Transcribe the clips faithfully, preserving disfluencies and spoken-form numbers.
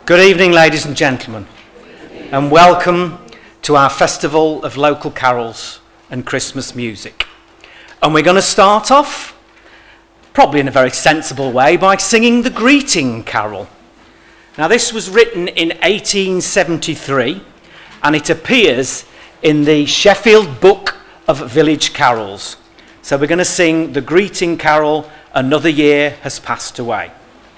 Good evening, ladies and gentlemen, and welcome to our Festival of Local Carols and Christmas Music. And we're going to start off, probably in a very sensible way, by singing the Greeting Carol. Now, this was written in eighteen seventy-three, and it appears in the Sheffield Book of Village Carols. So we're going to sing the Greeting Carol, Another Year Has Passed Away.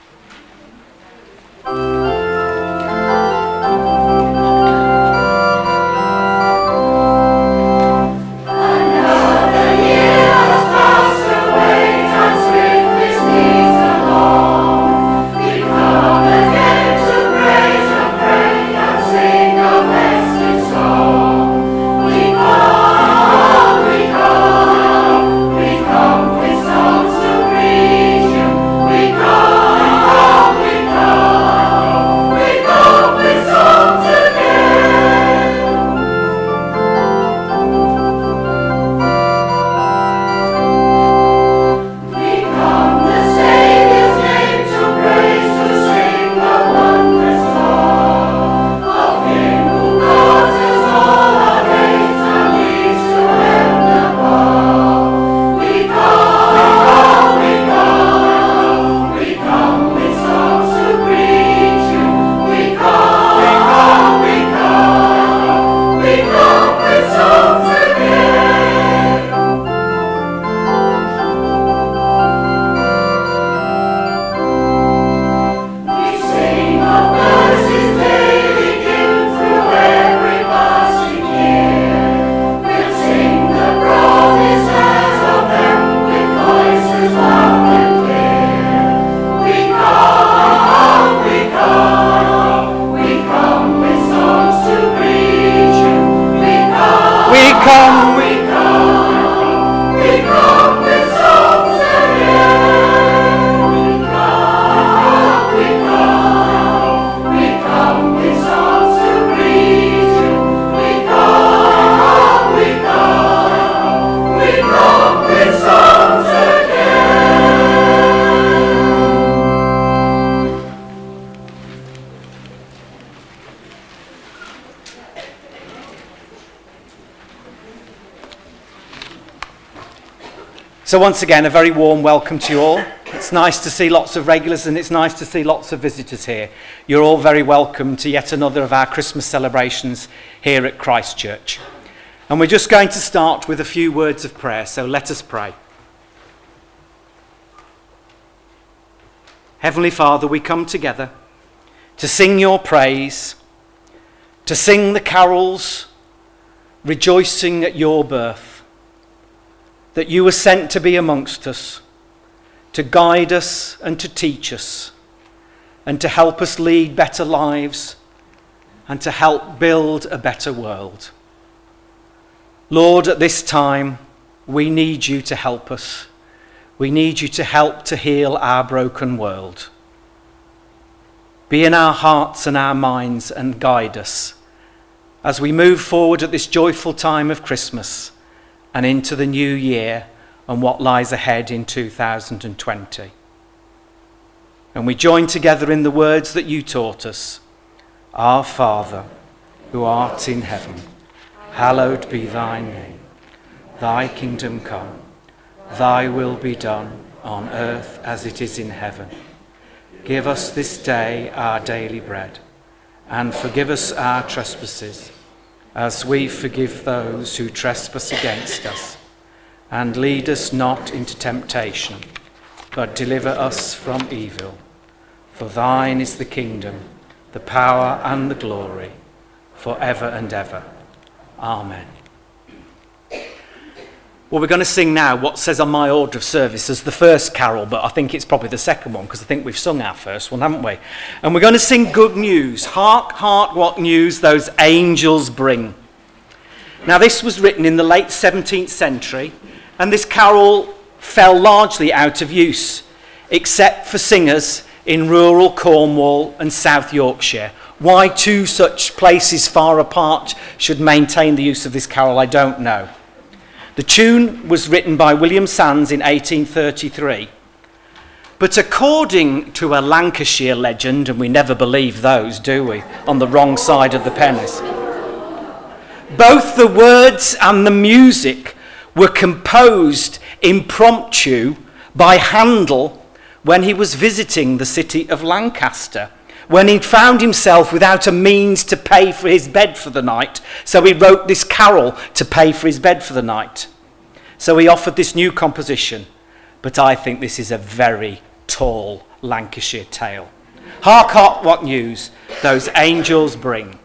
So once again, a very warm welcome to you all. It's nice to see lots of regulars and it's nice to see lots of visitors here. You're all very welcome to yet another of our Christmas celebrations here at Christ Church. And we're just going to start with a few words of prayer, so let us pray. Heavenly Father, we come together to sing your praise, to sing the carols, rejoicing at your birth, that you were sent to be amongst us, to guide us and to teach us, and to help us lead better lives, and to help build a better world. Lord, at this time, we need you to help us. We need you to help to heal our broken world. Be in our hearts and our minds and guide us as we move forward at this joyful time of Christmas and into the new year and what lies ahead in two thousand twenty. And we join together in the words that you taught us. Our Father, who art in heaven, hallowed be thy name. Thy kingdom come, thy will be done on earth as it is in heaven. Give us this day our daily bread, and forgive us our trespasses, as we forgive those who trespass against us. And lead us not into temptation, but deliver us from evil. For thine is the kingdom, the power and the glory, forever and ever. Amen. Well, we're going to sing now what says on my order of service as the first carol, but I think it's probably the second one, because I think we've sung our first one, haven't we? And we're going to sing Good News. Hark, hark, what news those angels bring. Now, this was written in the late seventeenth century, and this carol fell largely out of use, except for singers in rural Cornwall and South Yorkshire. Why two such places far apart should maintain the use of this carol, I don't know. The tune was written by William Sands in eighteen thirty-three, But according to a Lancashire legend, and we never believe those, do we, on the wrong side of the pennies, both the words and the music were composed impromptu by Handel when he was visiting the city of Lancaster, when he found himself without a means to pay for his bed for the night. So he wrote this carol to pay for his bed for the night. So he offered this new composition, but I think this is a very tall Lancashire tale. Hark, hark, what news those angels bring.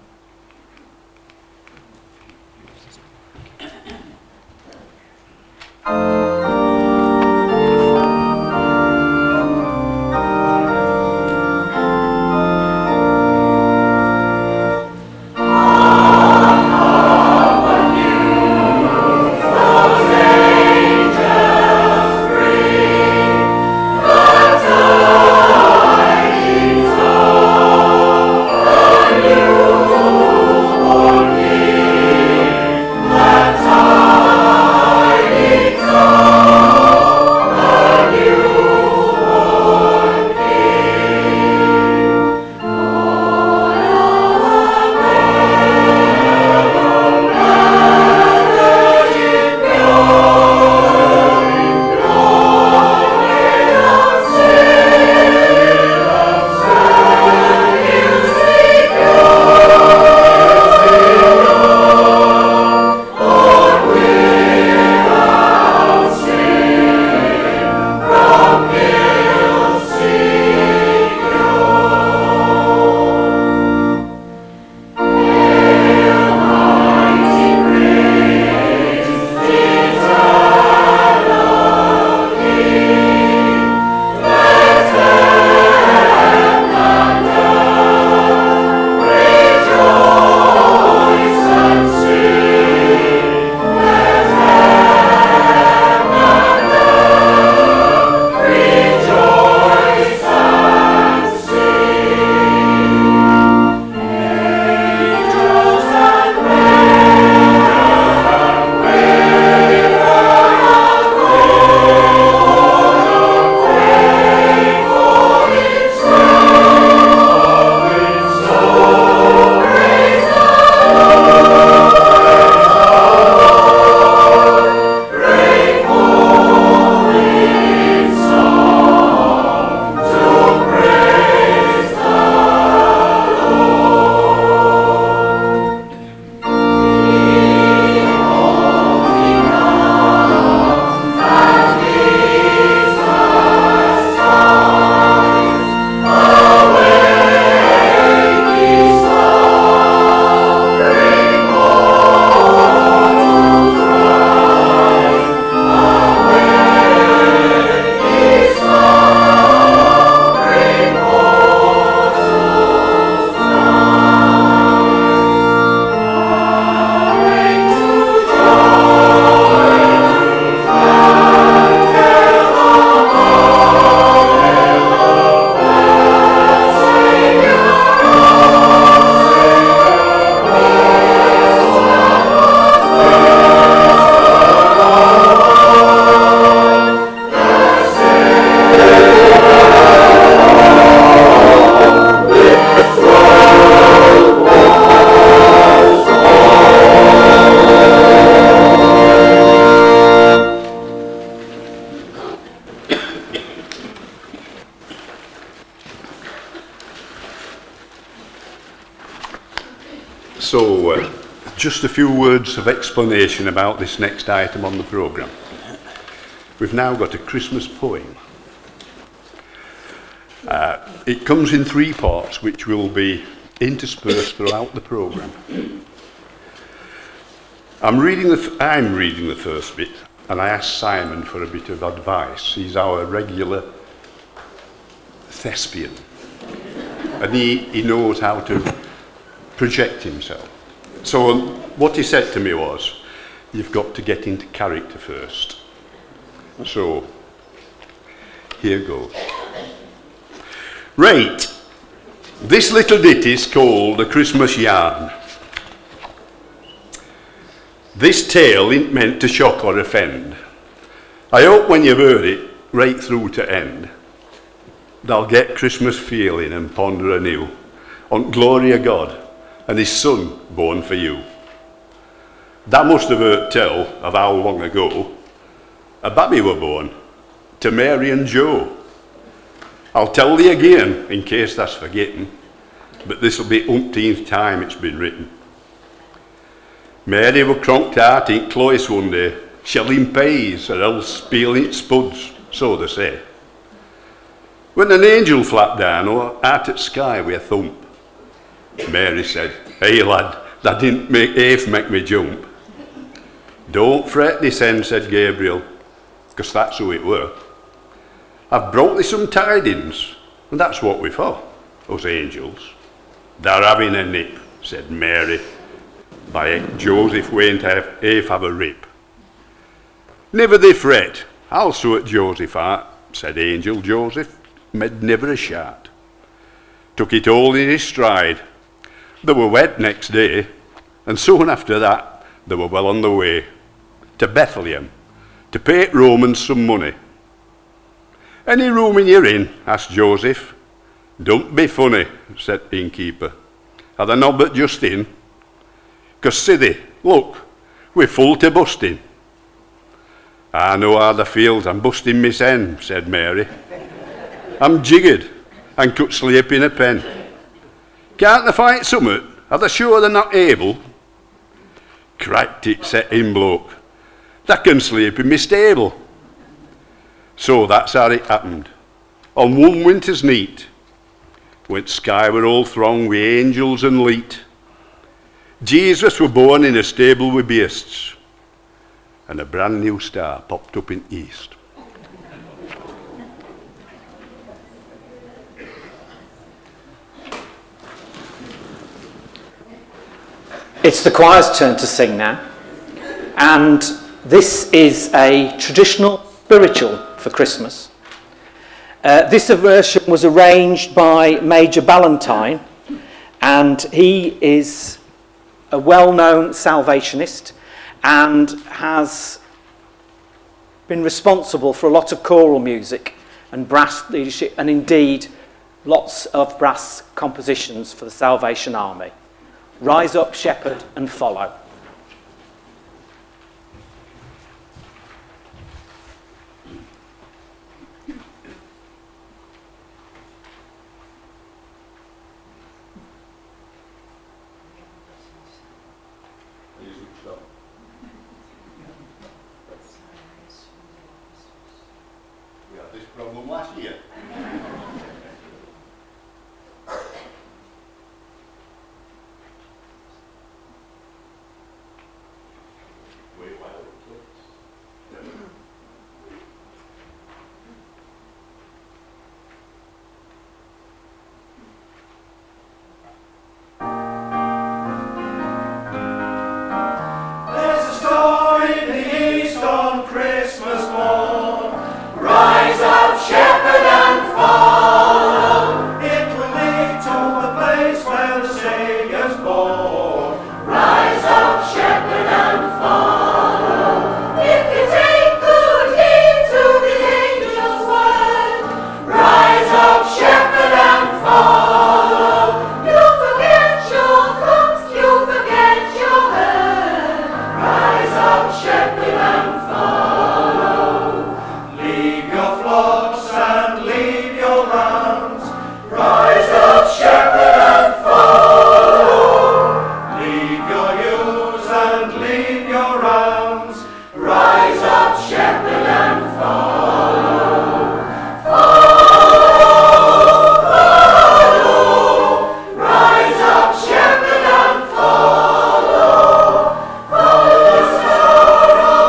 So, uh, just a few words of explanation about this next item on the programme. We've now got a Christmas poem. Uh, it comes in three parts, which will be interspersed throughout the programme. I'm reading the f- I'm reading the first bit, and I asked Simon for a bit of advice. He's our regular thespian, and he, he knows how to project himself. So um, what he said to me was, you've got to get into character first. So, here goes. Right, this little ditty's called A Christmas Yarn. This tale ain't meant to shock or offend. I hope when you've heard it right through to end, they'll get Christmas feeling and ponder anew on glory of God and his son born for you. That must have heard tell of how long ago a baby were born to Mary and Joe. I'll tell thee again in case that's forgetting, but this'll be umpteenth time it's been written. Mary were cronked out in Clois one day, shelling peas or else peeling spuds, so they say. When an angel flapped down or out at sky with a thump, Mary said, "Hey lad, that didn't make half make me jump." "Don't fret this end," said Gabriel, because that's who it were. "I've brought thee some tidings, and that's what we're for, us angels." "They're having a nip," said Mary. "By it, Joseph won't have, half have a rip." "Never thee fret, I'll sort Joseph out," said Angel Joseph, made never a shout. Took it all in his stride. They were wed next day, and soon after that they were well on the way to Bethlehem to pay the Romans some money. "Any room in your inn?" asked Joseph. "Don't be funny," said the innkeeper. "Are they not but just in? 'Cause see thee, look, we're full to busting." "I know how the feels, I'm busting Miss Hen," said Mary. "I'm jiggered and could sleep in a pen. Can't they fight summat? Are they sure they're not able?" "Cracked it," said him bloke. "They can sleep in my stable." So that's how it happened. On one winter's neat, when sky were all thronged with angels and leet, Jesus were born in a stable with beasts, and a brand new star popped up in east. It's the choir's turn to sing now, and this is a traditional spiritual for Christmas. Uh, this version was arranged by Major Ballantyne, and he is a well-known Salvationist and has been responsible for a lot of choral music and brass leadership, and indeed lots of brass compositions for the Salvation Army. Rise up, shepherd, and follow. We had this problem last year. Follow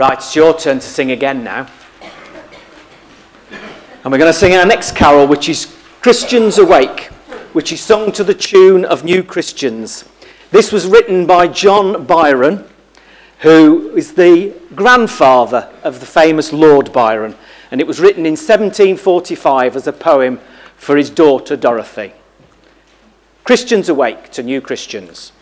Right, it's your turn to sing again now. And we're going to sing our next carol, which is Christians Awake, which is sung to the tune of New Christians. This was written by John Byron, who is the grandfather of the famous Lord Byron, and it was written in seventeen forty-five as a poem for his daughter Dorothy. Christians Awake to New Christians.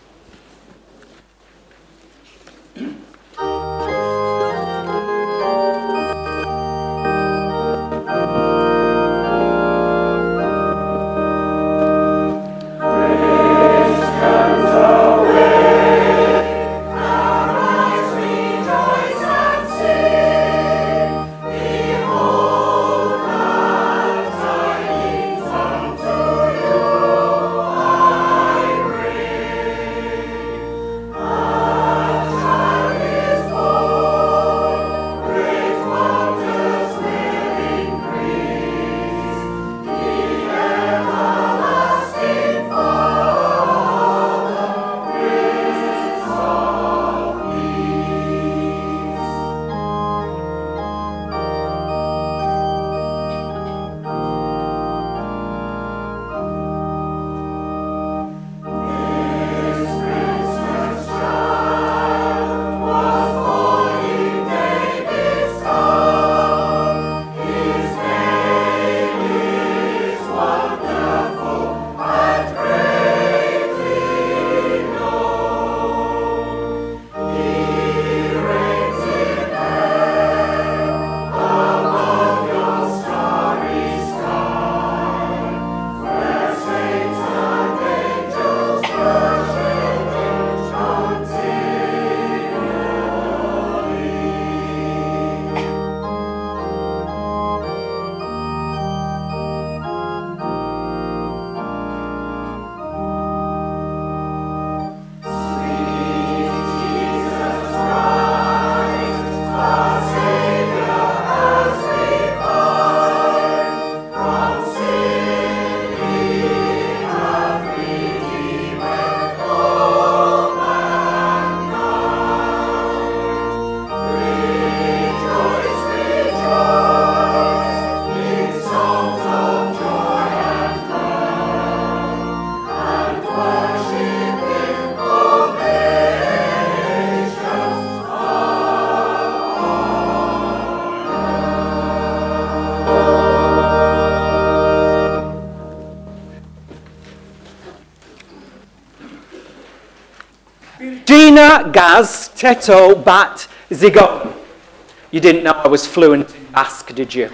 Dina, Gaz, Teto, Bat, Zigo. You didn't know I was fluent in Basque, did you?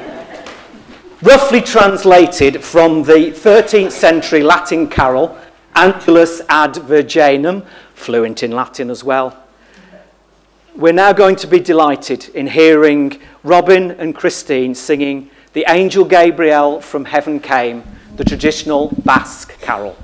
Roughly translated from the thirteenth century Latin carol, Angelus ad Virginum, fluent in Latin as well. We're now going to be delighted in hearing Robin and Christine singing The Angel Gabriel from Heaven Came, the traditional Basque carol.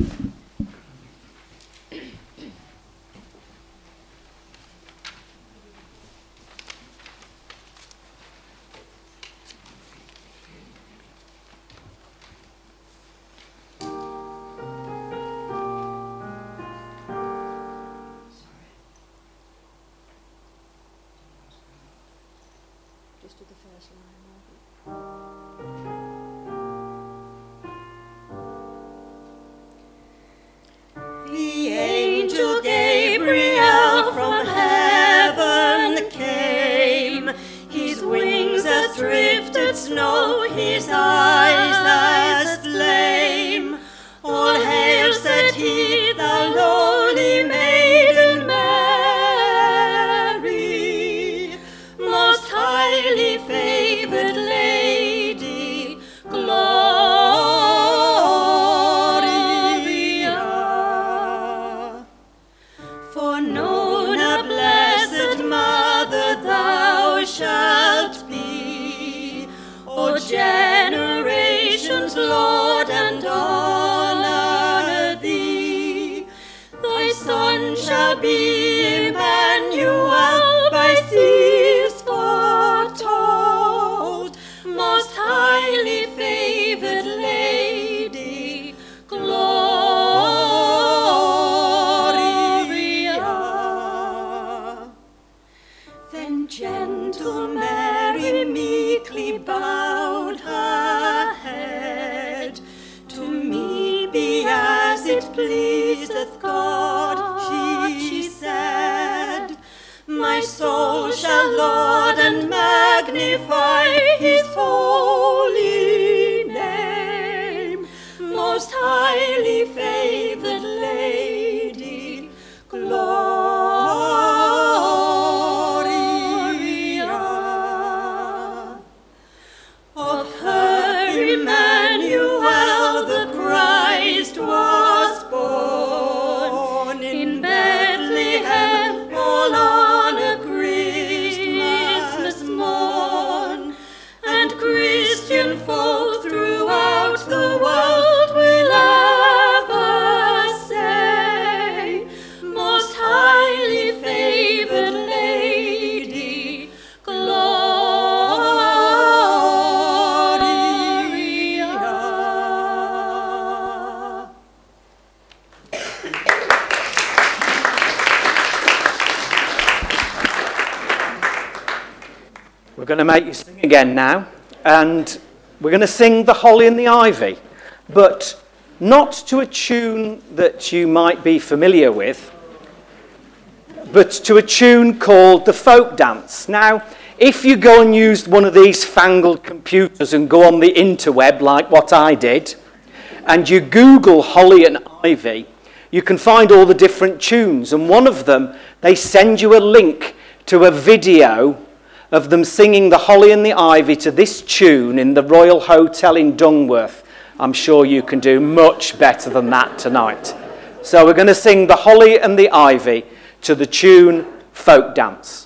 The angel Gabriel from heaven came. His wings as drifted snow, his eyes as flame. All hail, said he, thou lowly maiden Mary, most highly favored lady, Gloria. For known a blessed mother thou shalt be, O generations, Lord, and honor thee. Thy son shall be Emmanuel, by seers foretold, most highly favored lady, Gloria. Then going to make you sing again now, and we're going to sing The Holly and the Ivy, but not to a tune that you might be familiar with, but to a tune called The Folk Dance. Now, if you go and use one of these fangled computers and go on the interweb like what I did, and you Google Holly and Ivy, you can find all the different tunes, and one of them, they send you a link to a video of them singing The Holly and the Ivy to this tune in the Royal Hotel in Dungworth. I'm sure you can do much better than that tonight. So we're going to sing The Holly and the Ivy to the tune Folk Dance.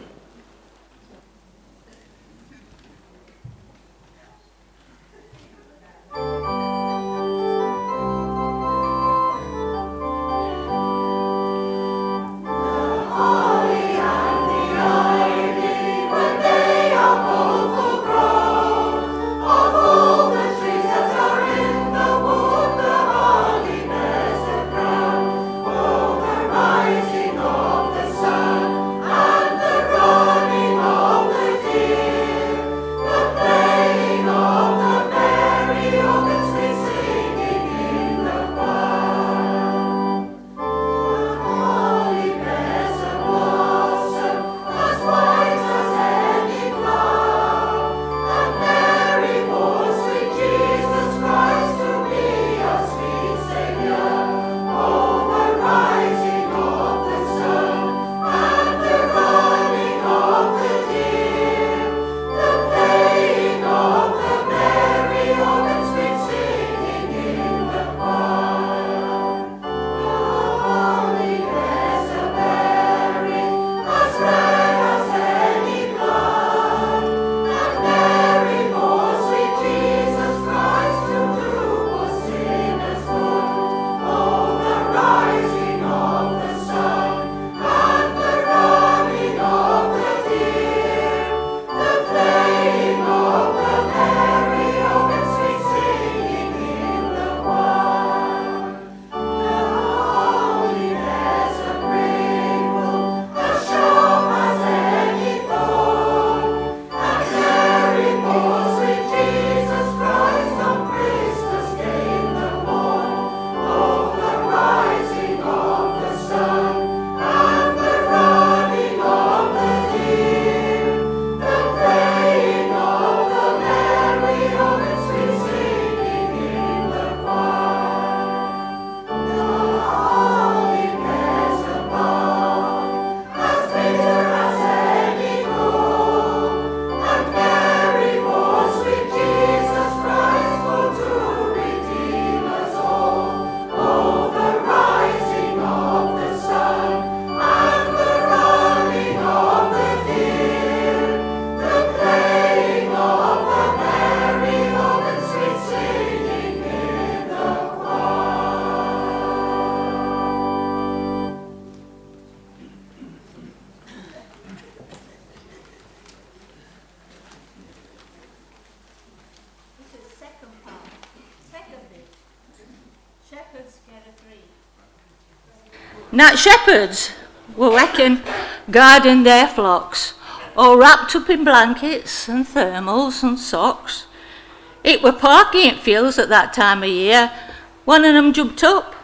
Now shepherds were waking, guarding their flocks, all wrapped up in blankets and thermals and socks. It were parking fields at that time of year. One of them jumped up.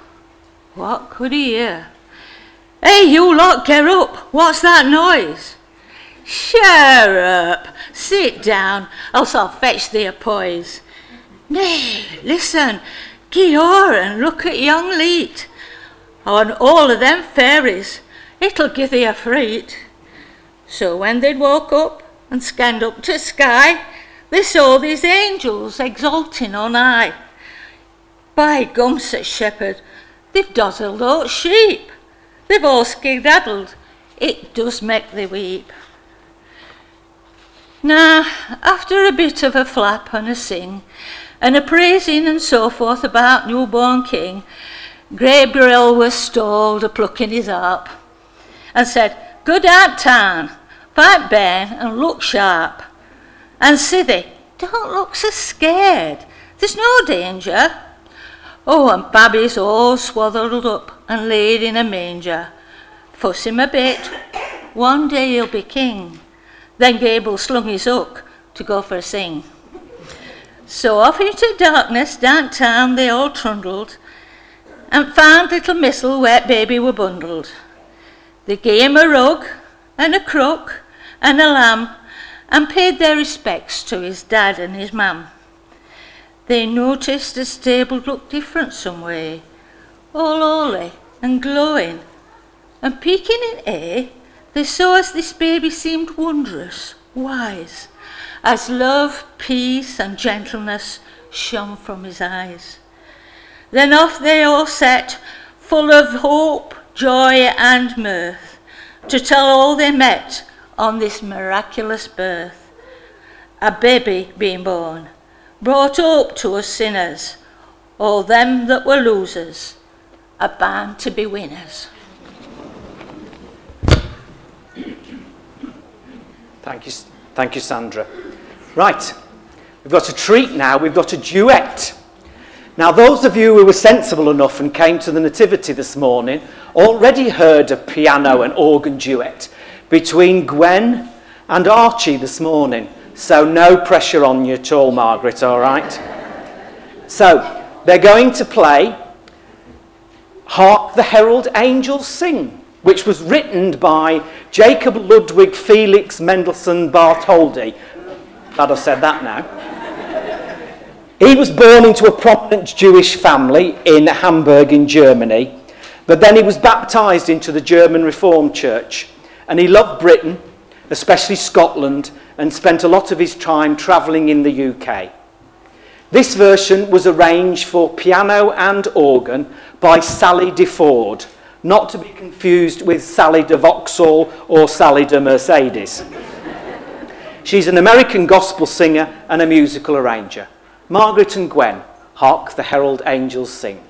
What could he hear? Hey, you lot, get up. What's that noise? Shut up. Sit down, else I'll fetch thee a poise. Nay, listen, get o'er and look at young Leet. On all of them fairies, it'll give thee a fright. So when they'd woke up and scanned up to sky, they saw these angels exulting on high. By gum, said shepherd, they've dazzled out sheep. They've all skedaddled. It does make thee weep. Now, after a bit of a flap and a sing, and a praising and so forth about newborn king, Gabriel was stalled a-plucking his harp, and said, Good out town, fight Ben and look sharp. And Sithee, don't look so scared, there's no danger. Oh, and Babby's all swaddled up and laid in a manger. Fuss him a bit, one day he'll be king. Then Gable slung his hook to go for a sing. So off into darkness downtown they all trundled and found little Missel where baby were bundled. They gave him a rug and a crook and a lamb and paid their respects to his dad and his mam. They noticed the stable looked different some way, all holy and glowing, and peeking in air, they saw as this baby seemed wondrous, wise, as love, peace and gentleness shone from his eyes. Then off they all set, full of hope, joy and mirth, to tell all they met on this miraculous birth. A baby being born brought hope to us sinners, all them that were losers are bound to be winners. Thank you, thank you, Sandra. Right, we've got a treat now. We've got a duet. Now, those of you who were sensible enough and came to the Nativity this morning already heard a piano and organ duet between Gwen and Archie this morning. So no pressure on you at all, Margaret, all right? So they're going to play Hark the Herald Angels Sing, which was written by Jacob Ludwig Felix Mendelssohn Bartholdy. Glad I've said that now. He was born into a prominent Jewish family in Hamburg in Germany, but then he was baptised into the German Reformed Church, and he loved Britain, especially Scotland, and spent a lot of his time travelling in the U K. This version was arranged for piano and organ by Sally DeFord, not to be confused with Sally de Vauxhall or Sally de Mercedes. She's an American gospel singer and a musical arranger. Margaret and Gwen, Hark the Herald Angels Sing.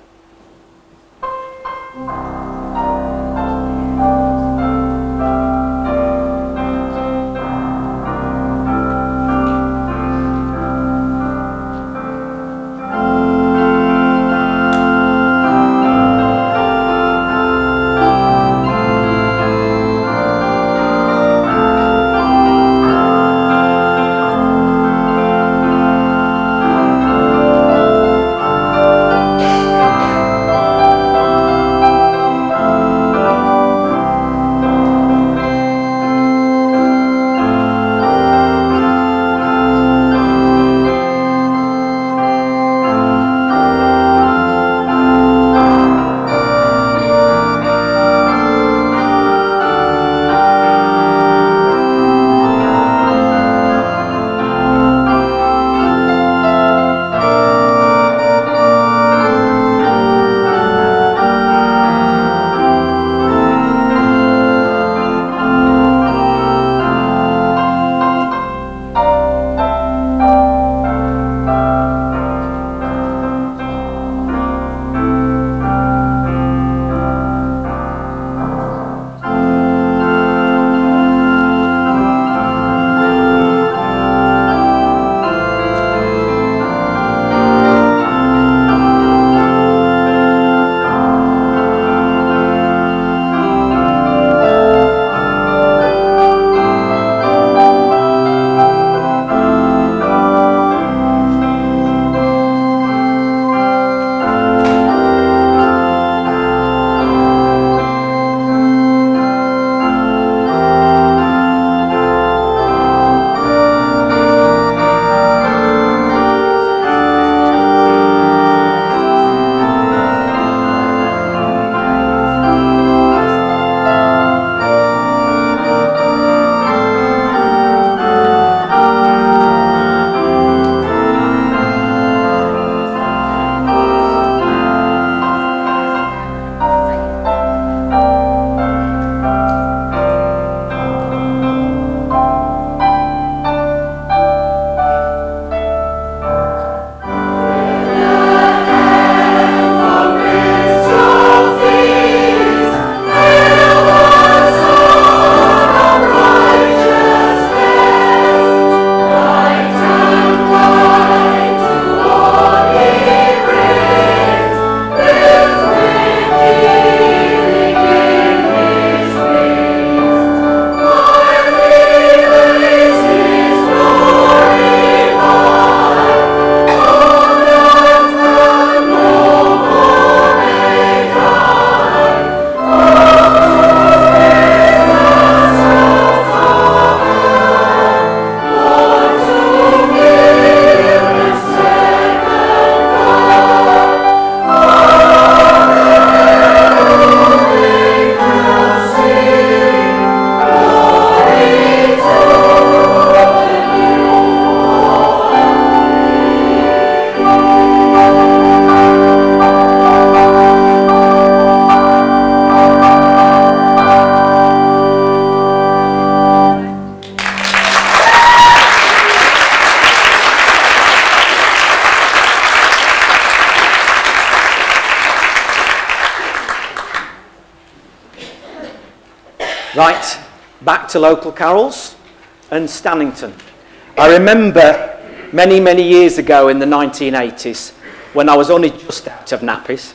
Right, back to local carols and Stannington. I remember many, many years ago in the nineteen eighties when I was only just out of nappies.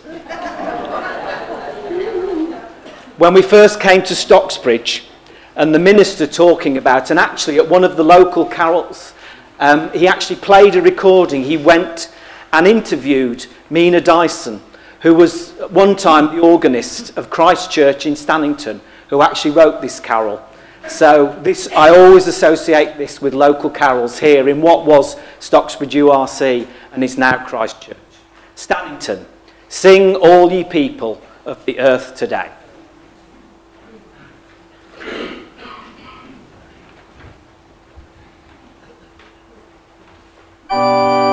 When we first came to Stocksbridge and the minister talking about, and actually at one of the local carols, um, he actually played a recording. He went and interviewed Mina Dyson, who was at one time the organist of Christ Church in Stannington, who actually wrote this carol. So this, I always associate this with local carols here in what was Stocksbridge U R C and is now Christ Church. Stannington, sing all ye people of the earth today. Thank you.